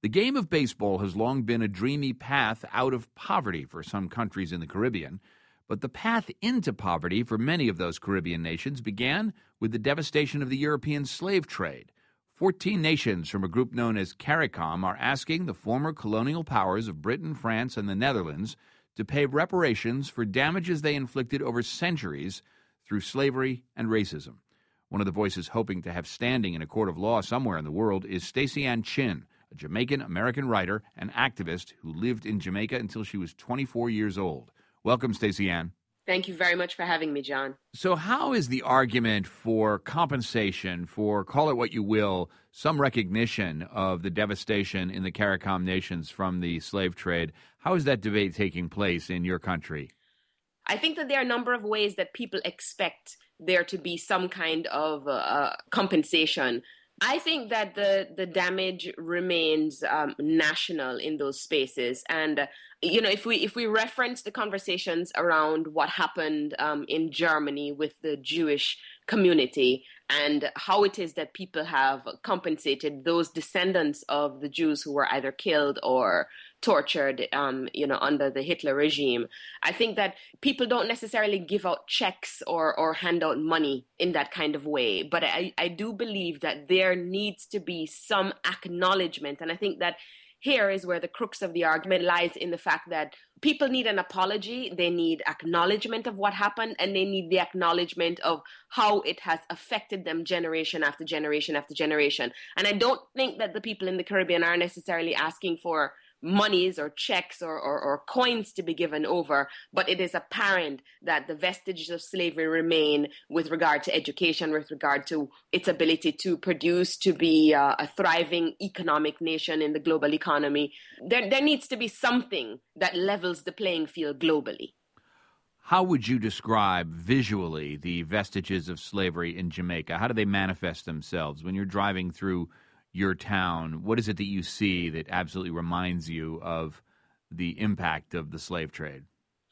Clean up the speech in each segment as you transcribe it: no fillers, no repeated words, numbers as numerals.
The game of baseball has long been a dreamy path out of poverty for some countries in the Caribbean, but the path into poverty for many of those Caribbean nations began with the devastation of the European slave trade. 14 nations from a group known as CARICOM are asking the former colonial powers of Britain, France, and the Netherlands to pay reparations for damages they inflicted over centuries through slavery and racism. One of the voices hoping to have standing in a court of law somewhere in the world is Stacey Ann Chin, a Jamaican-American writer and activist who lived in Jamaica until she was 24 years old. Welcome, Stacey Ann. Thank you very much for having me, John. So how is the argument for compensation, for, call it what you will, some recognition of the devastation in the CARICOM nations from the slave trade, how is that debate taking place in your country? I think that there are a number of ways that people expect there to be some kind of compensation. I think that the damage remains national in those spaces. And, if we reference the conversations around what happened in Germany with the Jewish community and how it is that people have compensated those descendants of the Jews who were either killed or tortured, under the Hitler regime. I think that people don't necessarily give out checks or hand out money in that kind of way. But I do believe that there needs to be some acknowledgement. And I think that here is where the crux of the argument lies, in the fact that people need an apology, they need acknowledgement of what happened, and they need the acknowledgement of how it has affected them generation after generation after generation. And I don't think that the people in the Caribbean are necessarily asking for monies or checks or coins to be given over, but it is apparent that the vestiges of slavery remain with regard to education, with regard to its ability to produce, to be a thriving economic nation in the global economy. There needs to be something that levels the playing field globally. How would you describe visually the vestiges of slavery in Jamaica? How do they manifest themselves? When you're driving through your town, what is it that you see that absolutely reminds you of the impact of the slave trade?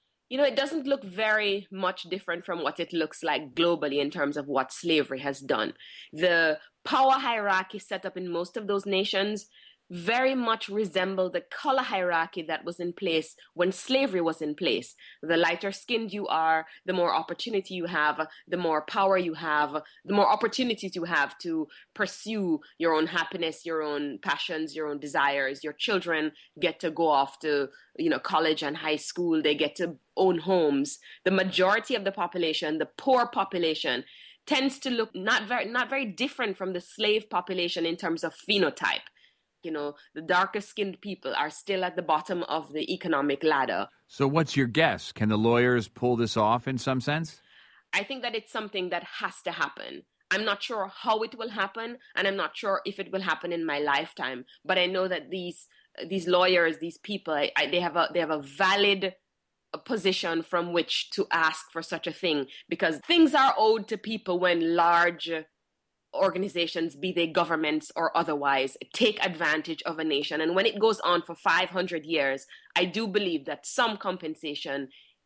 It doesn't look very much different from what it looks like globally in terms of what slavery has done. The power hierarchy set up in most of those nations very much resemble the color hierarchy that was in place when slavery was in place. The lighter skinned you are, the more opportunity you have, the more power you have, the more opportunities you have to pursue your own happiness, your own passions, your own desires. Your children get to go off to, college and high school. They get to own homes. The majority of the population, the poor population, tends to look not very different from the slave population in terms of phenotype. The darker skinned people are still at the bottom of the economic ladder. So what's your guess? Can the lawyers pull this off in some sense? I think that it's something that has to happen. I'm not sure how it will happen, and I'm not sure if it will happen in my lifetime. But I know that these lawyers, these people, they have a valid position from which to ask for such a thing, because things are owed to people when large organizations, be they governments or otherwise, take advantage of a nation. And when it goes on for 500 years, I do believe that some compensation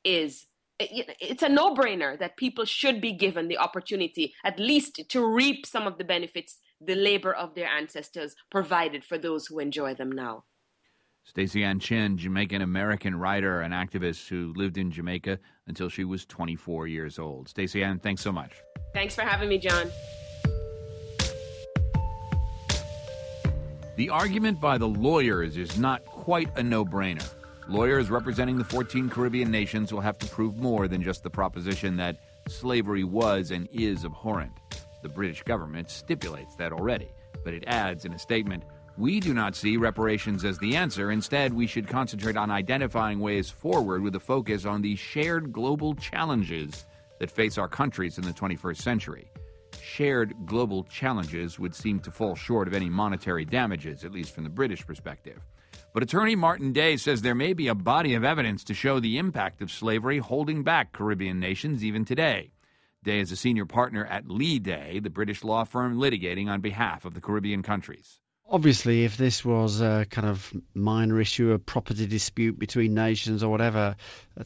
it's a no-brainer that people should be given the opportunity at least to reap some of the benefits the labor of their ancestors provided for those who enjoy them now. Stacey Ann Chin, Jamaican-American writer and activist who lived in Jamaica until she was 24 years old. Stacey Ann, thanks so much. Thanks for having me, John. The argument by the lawyers is not quite a no-brainer. Lawyers representing the 14 Caribbean nations will have to prove more than just the proposition that slavery was and is abhorrent. The British government stipulates that already, but it adds in a statement, "We do not see reparations as the answer. Instead, we should concentrate on identifying ways forward with a focus on the shared global challenges that face our countries in the 21st century." Shared global challenges would seem to fall short of any monetary damages, at least from the British perspective. But attorney Martin Day says there may be a body of evidence to show the impact of slavery holding back Caribbean nations even today. Day is a senior partner at Lee Day, the British law firm litigating on behalf of the Caribbean countries. Obviously, if this was a kind of minor issue, a property dispute between nations or whatever,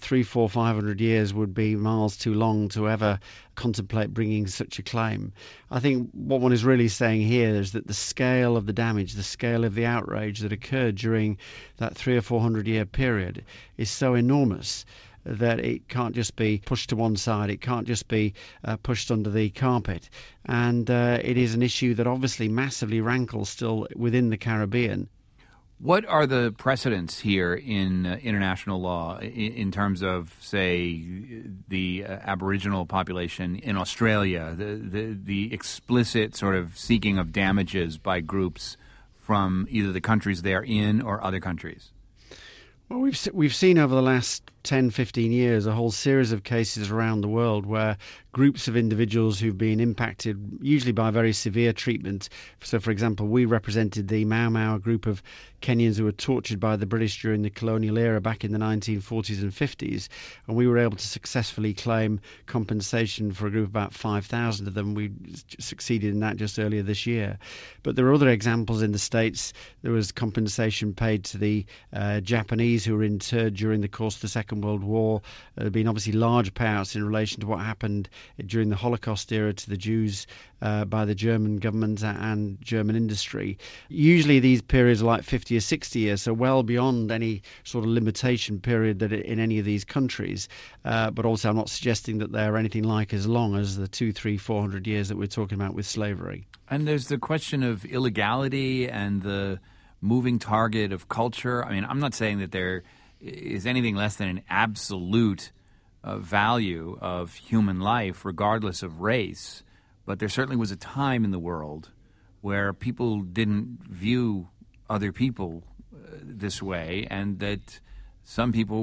500 years would be miles too long to ever contemplate bringing such a claim. I think what one is really saying here is that the scale of the damage, the scale of the outrage that occurred during that 300 or 400 year period is so enormous that it can't just be pushed to one side. It can't just be pushed under the carpet. And it is an issue that obviously massively rankles still within the Caribbean. What are the precedents here in international law in terms of, say, the Aboriginal population in Australia, the explicit sort of seeking of damages by groups from either the countries they're in or other countries? Well, we've seen over the last 10, 15 years a whole series of cases around the world where groups of individuals who've been impacted, usually by very severe treatment. So, for example, we represented the Mau Mau, group of Kenyans who were tortured by the British during the colonial era back in the 1940s and 50s, and we were able to successfully claim compensation for a group of about 5,000 of them. We succeeded in that just earlier this year. But there are other examples in the States. There was compensation paid to the Japanese who were interred during the course of the Second World War. There have been obviously large payouts in relation to what happened during the Holocaust era to the Jews by the German government and German industry. Usually these periods are like 50 or 60 years, so well beyond any sort of limitation period that in any of these countries. But also I'm not suggesting that they're anything like as long as the 200, 300, 400 years that we're talking about with slavery. And there's the question of illegality and the moving target of culture. I mean, I'm not saying that there is anything less than an absolute value of human life, regardless of race. But there certainly was a time in the world where people didn't view other people this way, and that some people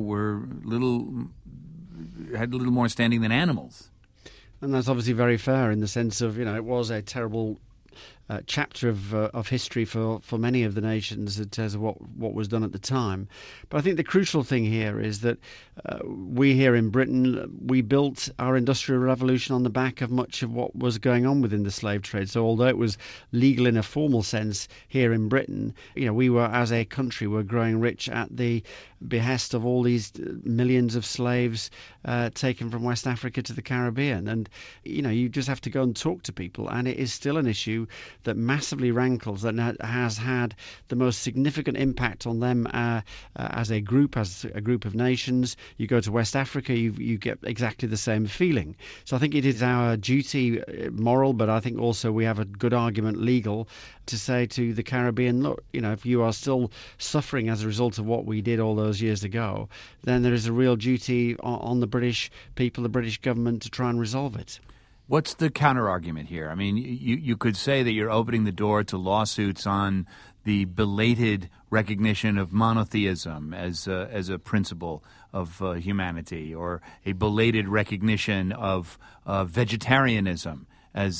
had a little more standing than animals. And that's obviously very fair in the sense of, it was a terrible chapter of history for many of the nations in terms of what was done at the time. But I think the crucial thing here is that we here in Britain, we built our industrial revolution on the back of much of what was going on within the slave trade. So although it was legal in a formal sense here in Britain, we were, as a country, were growing rich at the behest of all these millions of slaves taken from West Africa to the Caribbean. And, you just have to go and talk to people. And it is still an issue that massively rankles, that has had the most significant impact on them as a group of nations. You go to West Africa, you get exactly the same feeling. So I think it is our duty, moral, but I think also we have a good argument legal to say to the Caribbean, look, if you are still suffering as a result of what we did all those years ago, then there is a real duty on the British people, the British government, to try and resolve it. What's the counter-argument here? I mean, you could say that you're opening the door to lawsuits on the belated recognition of monotheism as a principle of humanity, or a belated recognition of vegetarianism as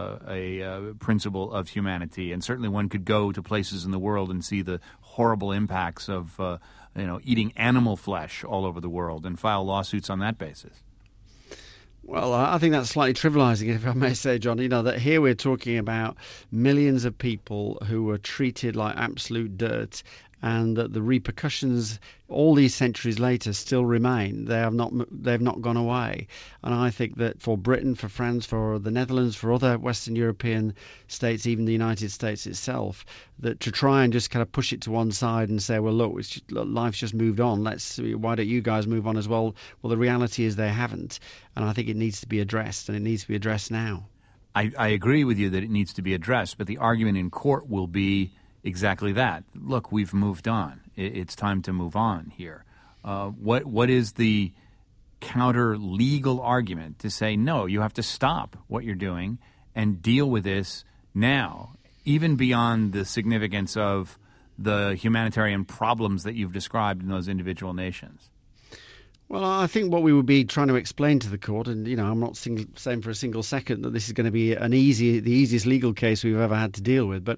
a principle of humanity. And certainly one could go to places in the world and see the horrible impacts of eating animal flesh all over the world and file lawsuits on that basis. Well, I think that's slightly trivializing, if I may say, John. That here we're talking about millions of people who were treated like absolute dirt, and that the repercussions all these centuries later still remain. They've not gone away. And I think that for Britain, for France, for the Netherlands, for other Western European states, even the United States itself, that to try and just kind of push it to one side and say, well, look, life's just moved on. Why don't you guys move on as well? Well, the reality is they haven't. And I think it needs to be addressed, and it needs to be addressed now. I agree with you that it needs to be addressed, but the argument in court will be exactly that. Look, we've moved on. It's time to move on here. What is the counter legal argument to say, no, you have to stop what you're doing and deal with this now, even beyond the significance of the humanitarian problems that you've described in those individual nations? Well, I think what we would be trying to explain to the court, and I'm not saying for a single second that this is going to be the easiest legal case we've ever had to deal with, but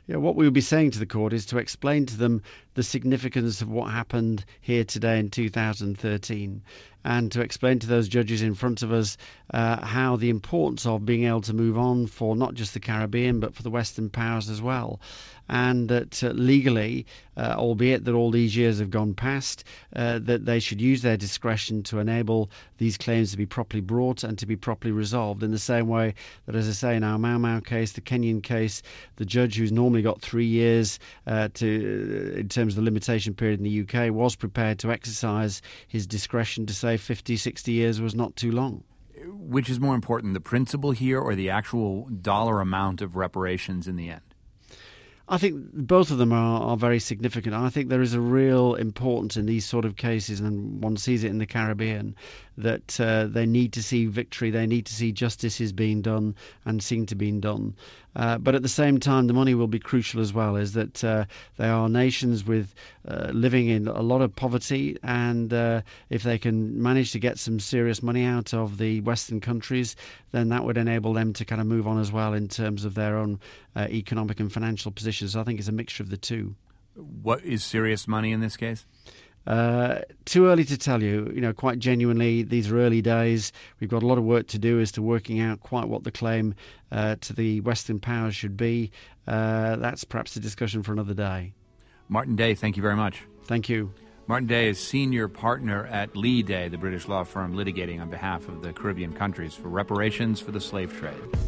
What we would be saying to the court is to explain to them the significance of what happened here today in 2013, and to explain to those judges in front of us how the importance of being able to move on for not just the Caribbean but for the Western powers as well, and that legally, albeit that all these years have gone past, that they should use their discretion to enable these claims to be properly brought and to be properly resolved, in the same way that, as I say, in our Mau Mau case, the Kenyan case, the judge who's normally got 3 years in terms of the limitation period in the UK was prepared to exercise his discretion to say 50, 60 years was not too long. Which is more important, the principle here or the actual dollar amount of reparations in the end? I think both of them are very significant. I think there is a real importance in these sort of cases, and one sees it in the Caribbean, that they need to see victory, they need to see justice is being done and seen to being done. But at the same time, the money will be crucial as well, is that they are nations with living in a lot of poverty, and if they can manage to get some serious money out of the Western countries, then that would enable them to kind of move on as well in terms of their own economic and financial positions. So I think it's a mixture of the two. What is serious money in this case? Too early to tell you. Quite genuinely, these are early days. We've got a lot of work to do as to working out quite what the claim to the Western powers should be. That's perhaps a discussion for another day. Martin Day, thank you very much. Thank you. Martin Day is senior partner at Lee Day, the British law firm litigating on behalf of the Caribbean countries for reparations for the slave trade.